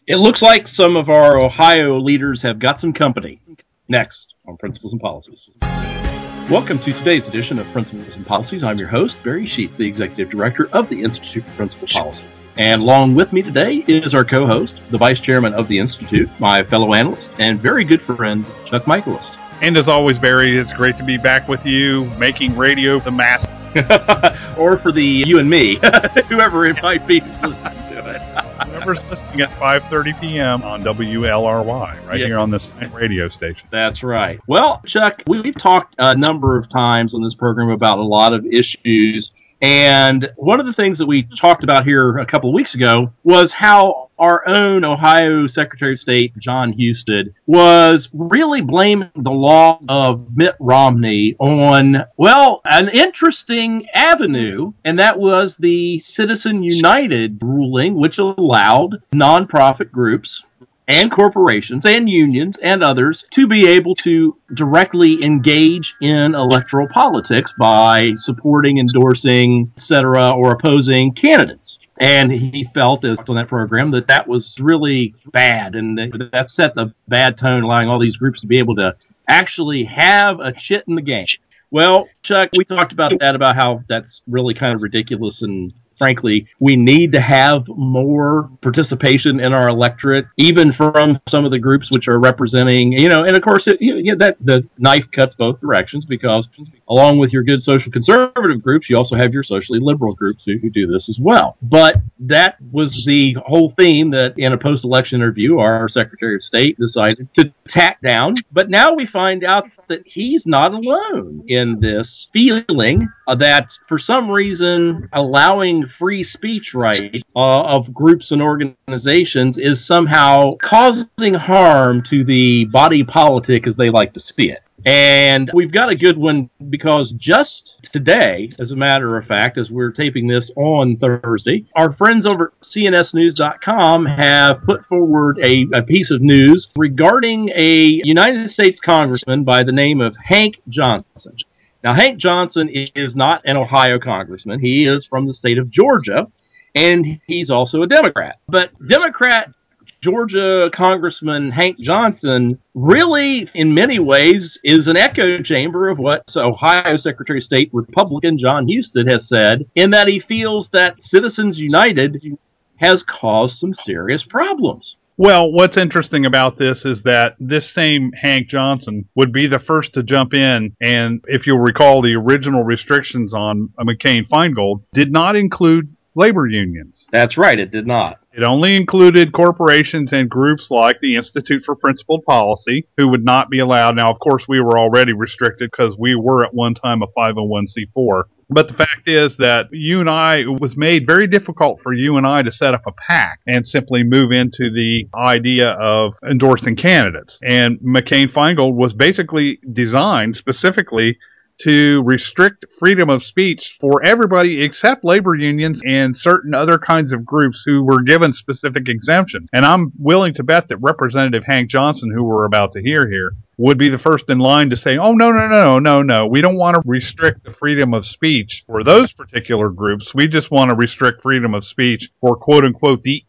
It looks like some of our Ohio leaders have got some company. Next on Principles and Policies. Welcome to today's edition of Principles and Policies. I'm your host, Barry Sheets, the Executive Director of the Institute for Principal Policy. And along with me today is our co-host, the Vice Chairman of the Institute, my fellow analyst, and very good friend, Chuck Michaelis. And as always, Barry, it's great to be back with you, making radio the mass. Or for the you and me, whoever it might be who's listening to it. Whoever's listening at 5:30 p.m. on WLRY, here on this radio station. That's right. Well, Chuck, we've talked a number of times on this program about a lot of issues. And one of the things that we talked about here a couple of weeks ago was how our own Ohio Secretary of State, Jon Husted, was really blaming the law of Mitt Romney on, well, an interesting avenue, and that was the Citizen United ruling, which allowed nonprofit groups and corporations and unions and others to be able to directly engage in electoral politics by supporting, endorsing, etc., or opposing candidates. And he felt, as on that program, that that was really bad, and that set the bad tone, allowing all these groups to be able to actually have a shit in the game. Well, Chuck, we talked about that, about how that's really kind of ridiculous, and frankly, we need to have more participation in our electorate, even from some of the groups which are representing, and of course, that the knife cuts both directions, because along with your good social conservative groups, you also have your socially liberal groups who do this as well. But that was the whole theme that in a post-election interview, our Secretary of State decided to tack down. But now we find out that he's not alone in this feeling that for some reason allowing free speech rights of groups and organizations is somehow causing harm to the body politic as they like to see it. And we've got a good one, because just today, as a matter of fact, as we're taping this on Thursday, our friends over at CNSnews.com have put forward a piece of news regarding a United States congressman by the name of Hank Johnson. Now, Hank Johnson is not an Ohio congressman. He is from the state of Georgia, and he's also a Democrat. But Democrat Georgia Congressman Hank Johnson really, in many ways, is an echo chamber of what Ohio Secretary of State Republican Jon Husted has said, in that he feels that Citizens United has caused some serious problems. Well, what's interesting about this is that this same Hank Johnson would be the first to jump in, and if you'll recall, the original restrictions on McCain-Feingold did not include labor unions. That's right, it did not. It only included corporations and groups like the Institute for Principled Policy, who would not be allowed. Now, of course, we were already restricted because we were at one time a 501c4. But the fact is that it was made very difficult for you and I to set up a PAC and simply move into the idea of endorsing candidates. And McCain-Feingold was basically designed specifically to restrict freedom of speech for everybody except labor unions and certain other kinds of groups who were given specific exemptions. And I'm willing to bet that Representative Hank Johnson, who we're about to hear here, would be the first in line to say, oh, no, we don't want to restrict the freedom of speech for those particular groups. We just want to restrict freedom of speech for, quote-unquote, the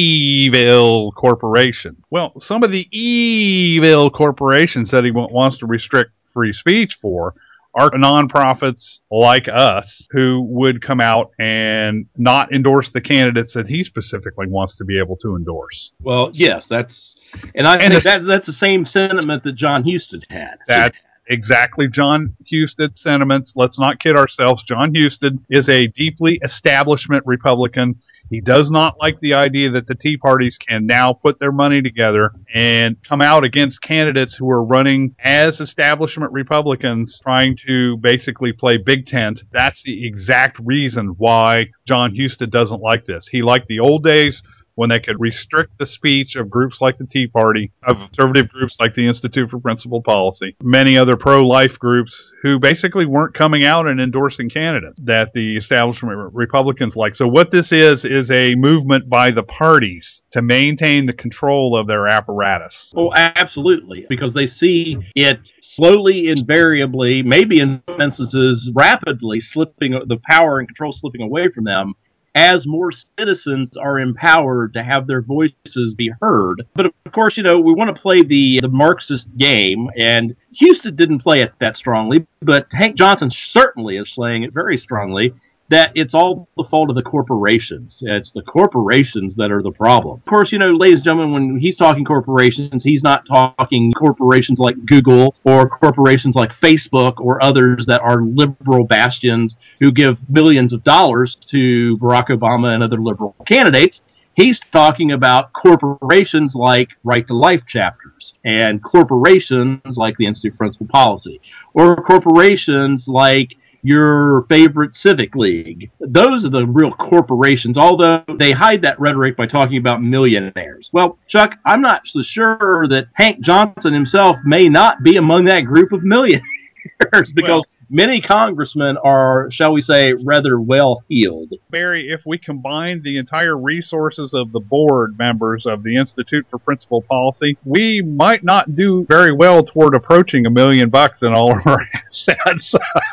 evil corporation. Well, some of the evil corporations that he wants to restrict free speech for are nonprofits like us who would come out and not endorse the candidates that he specifically wants to be able to endorse. Well, yes, I think that's the same sentiment that Jon Husted had. That's exactly Jon Husted's sentiments. Let's not kid ourselves. Jon Husted is a deeply establishment Republican. He does not like the idea that the Tea Parties can now put their money together and come out against candidates who are running as establishment Republicans, trying to basically play Big Tent. That's the exact reason why Jon Husted doesn't like this. He liked the old days when they could restrict the speech of groups like the Tea Party, of conservative groups like the Institute for Principled Policy, many other pro-life groups who basically weren't coming out and endorsing candidates that the establishment Republicans like. So what this is a movement by the parties to maintain the control of their apparatus. Oh, absolutely, because they see it slowly, invariably, maybe in some instances rapidly slipping, the power and control slipping away from them, as more citizens are empowered to have their voices be heard. But of course, we want to play the Marxist game, and Houston didn't play it that strongly, but Hank Johnson certainly is playing it very strongly, that it's all the fault of the corporations. It's the corporations that are the problem. Of course, ladies and gentlemen, when he's talking corporations, he's not talking corporations like Google or corporations like Facebook or others that are liberal bastions who give millions of dollars to Barack Obama and other liberal candidates. He's talking about corporations like Right to Life chapters and corporations like the Institute for Principal Policy or corporations like your favorite civic league. Those are the real corporations, although they hide that rhetoric by talking about millionaires. Well, Chuck, I'm not so sure that Hank Johnson himself may not be among that group of millionaires because many congressmen are, shall we say, rather well-heeled. Barry, if we combine the entire resources of the board members of the Institute for Principal Policy, we might not do very well toward approaching $1 million in all of our assets.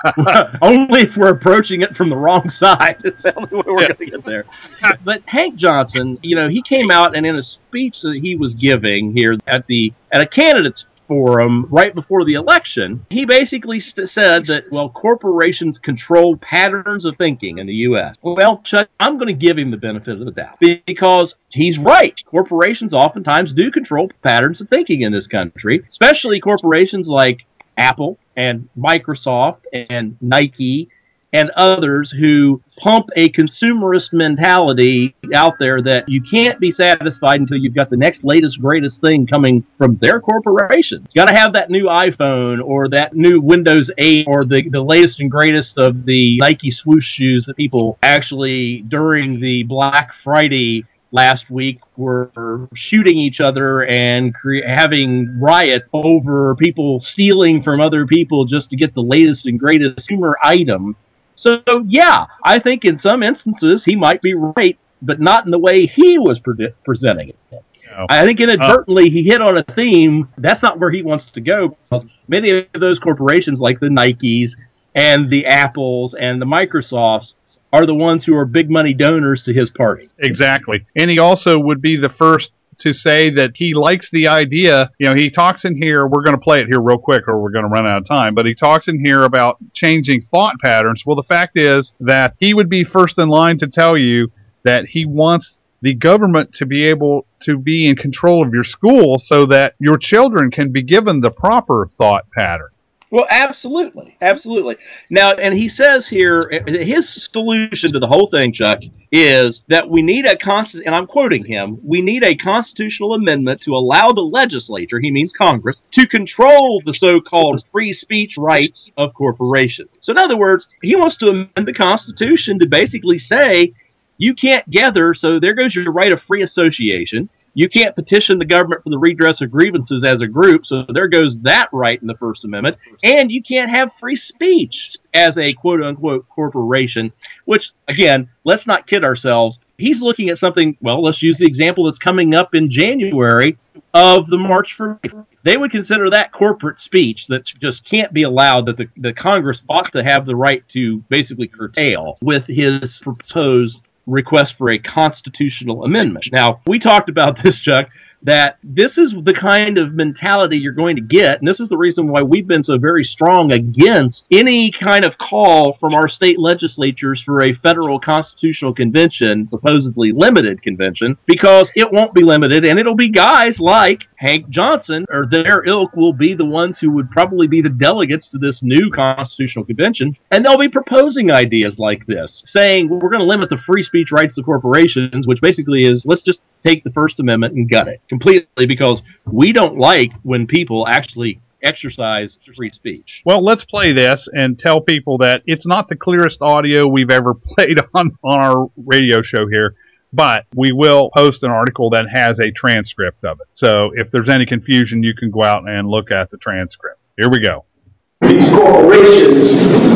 Only if we're approaching it from the wrong side. That's the only way we're going to get there. But Hank Johnson, he came out and in a speech that he was giving here at a candidate's forum right before the election, he basically said that, corporations control patterns of thinking in the U.S. Well, Chuck, I'm going to give him the benefit of the doubt because he's right. Corporations oftentimes do control patterns of thinking in this country, especially corporations like Apple and Microsoft and Nike and others who pump a consumerist mentality out there that you can't be satisfied until you've got the next latest, greatest thing coming from their corporation. You got to have that new iPhone or that new Windows 8 or the latest and greatest of the Nike swoosh shoes that people actually, during the Black Friday last week, were shooting each other and having riot over people stealing from other people just to get the latest and greatest consumer item. So, yeah, I think in some instances he might be right, but not in the way he was presenting it. No. I think inadvertently he hit on a theme. That's not where he wants to go, because many of those corporations like the Nikes and the Apples and the Microsofts are the ones who are big money donors to his party. Exactly. And he also would be the first to say that he likes the idea. He talks in here, we're going to play it here real quick or we're going to run out of time, but he talks in here about changing thought patterns. Well, the fact is that he would be first in line to tell you that he wants the government to be able to be in control of your school so that your children can be given the proper thought pattern. Well, absolutely. Absolutely. Now, and he says here, his solution to the whole thing, Chuck, is that we need and I'm quoting him, we need a constitutional amendment to allow the legislature, he means Congress, to control the so-called free speech rights of corporations. So in other words, he wants to amend the Constitution to basically say, you can't gather, so there goes your right of free association. You can't petition the government for the redress of grievances as a group, so there goes that right in the First Amendment. And you can't have free speech as a quote-unquote corporation, which, again, let's not kid ourselves. He's looking at something, let's use the example that's coming up in January of the March for Life. They would consider that corporate speech that just can't be allowed, that the Congress ought to have the right to basically curtail with his proposed request for a constitutional amendment. Now, we talked about this, Chuck, that this is the kind of mentality you're going to get, and this is the reason why we've been so very strong against any kind of call from our state legislatures for a federal constitutional convention, supposedly limited convention, because it won't be limited, and it'll be guys like Hank Johnson, or their ilk, will be the ones who would probably be the delegates to this new constitutional convention, and they'll be proposing ideas like this, saying, we're going to limit the free speech rights of corporations, which basically is, let's just take the First Amendment and gut it completely, because we don't like when people actually exercise free speech. Well, let's play this and tell people that it's not the clearest audio we've ever played on our radio show here, but we will post an article that has a transcript of it. So if there's any confusion, you can go out and look at the transcript. Here we go. These corporations,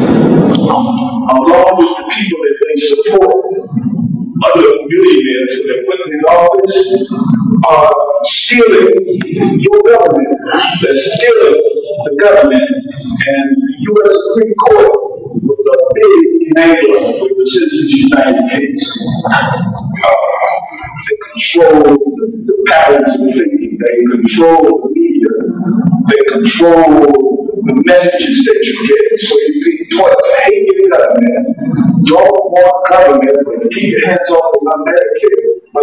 along with the people that they support, other millionaires that they're putting in office, are stealing your government, that's stealing the government. And the U.S. Supreme Court was a big enabler with the Citizens United case. They control the patterns of thinking. They control the media. They control the messages that you get. So you be taught to hate your government. Don't want government, but keep your hands off of my Medicare. But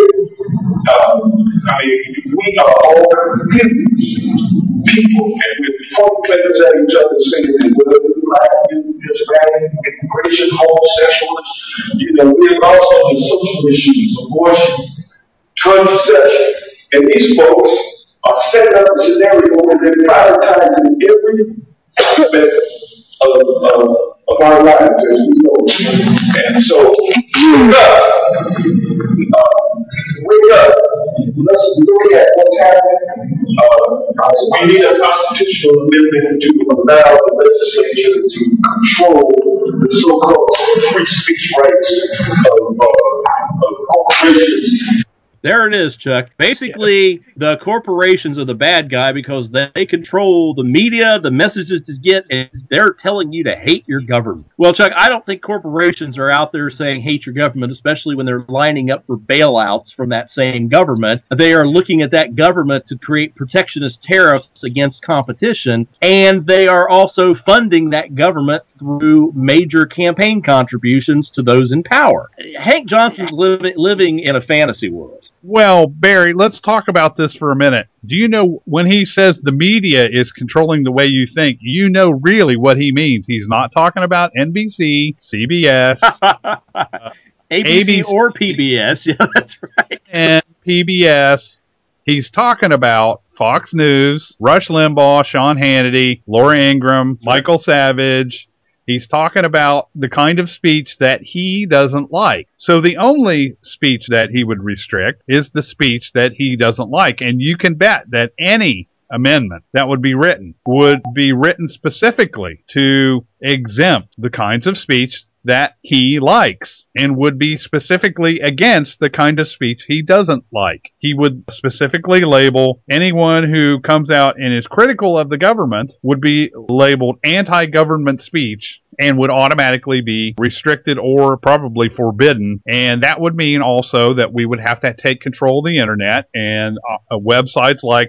we are all people, and we're pointing fingers at each other saying that whether we black, Hispanic, immigration, homosexuals, we're also on social issues, abortion, contraception. And these folks are setting up a scenario where they're prioritizing every aspect of our lives, as we know. And so, wake up. Wake up. Let's look at what's happening. We need a constitutional amendment to allow the legislature to control the so-called free speech rights of corporations. There it is, Chuck. Basically, the corporations are the bad guy because they control the media, the messages to get, and they're telling you to hate your government. Well, Chuck, I don't think corporations are out there saying hate your government, especially when they're lining up for bailouts from that same government. They are looking at that government to create protectionist tariffs against competition, and they are also funding that government through major campaign contributions to those in power. Hank Johnson's living in a fantasy world. Well, Barry, let's talk about this for a minute. Do you know when he says the media is controlling the way you think, you know really what he means? He's not talking about NBC, CBS, ABC or PBS. Yeah, that's right. And PBS. He's talking about Fox News, Rush Limbaugh, Sean Hannity, Laura Ingraham, Michael Savage. He's talking about the kind of speech that he doesn't like. So the only speech that he would restrict is the speech that he doesn't like. And you can bet that any amendment that would be written specifically to exempt the kinds of speech that he likes and would be specifically against the kind of speech he doesn't like. He would specifically label anyone who comes out and is critical of the government would be labeled anti-government speech and would automatically be restricted or probably forbidden. And that would mean also that we would have to take control of the internet, and websites like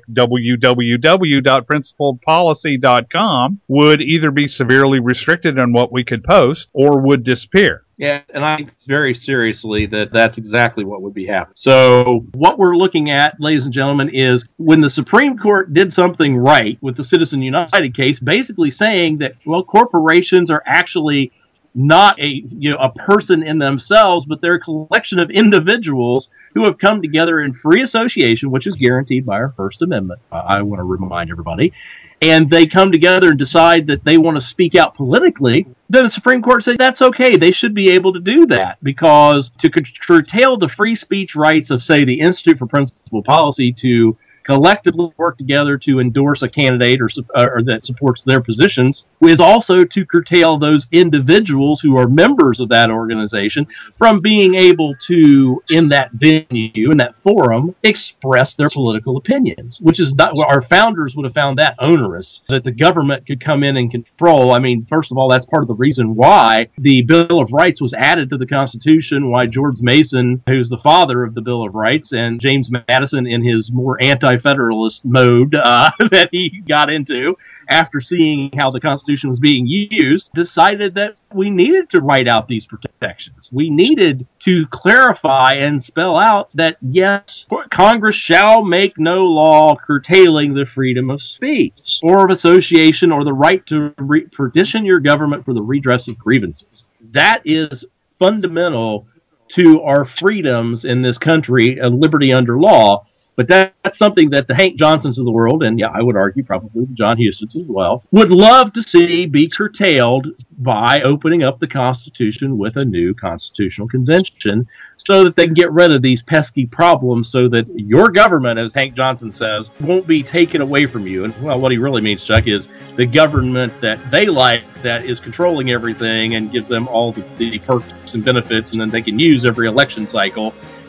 www.principledpolicy.com would either be severely restricted on what we could post or would disappear. Yeah, and I think very seriously that that's exactly what would be happening. So what we're looking at, ladies and gentlemen, is when the Supreme Court did something right with the Citizens United case, basically saying that, well, corporations are actually not a person in themselves, but they're a collection of individuals who have come together in free association, which is guaranteed by our First Amendment. I want to remind everybody. And they come together and decide that they want to speak out politically, then the Supreme Court said that's okay. They should be able to do that, because to curtail the free speech rights of, say, the Institute for Principled Policy to collectively work together to endorse a candidate or that supports their positions is also to curtail those individuals who are members of that organization from being able to, in that venue, in that forum, express their political opinions, which is not, our founders would have found that onerous, that the government could come in and control. I mean, first of all, that's part of the reason why the Bill of Rights was added to the Constitution, why George Mason, who's the father of the Bill of Rights, and James Madison in his more anti-federalist mode that he got into after seeing how the Constitution was being used, decided that we needed to write out these protections. We needed to clarify and spell out that, yes, Congress shall make no law curtailing the freedom of speech or of association or the right to petition your government for the redress of grievances. That is fundamental to our freedoms in this country, a liberty under law. But that's something that the Hank Johnsons of the world, and yeah, I would argue probably the John Hustons as well, would love to see be curtailed by opening up the Constitution with a new constitutional convention so that they can get rid of these pesky problems so that your government, as Hank Johnson says, won't be taken away from you. And, well, what he really means, Chuck, is the government that they like that is controlling everything and gives them all the perks and benefits, and then they can use every election cycle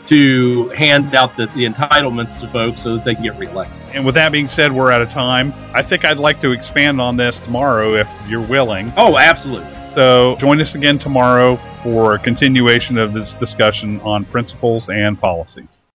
to hand out the entitlements to folks so that they can get reelected. And with that being said, we're out of time. I think I'd like to expand on this tomorrow if you're willing. Oh, absolutely. So join us again tomorrow for a continuation of this discussion on principles and policies.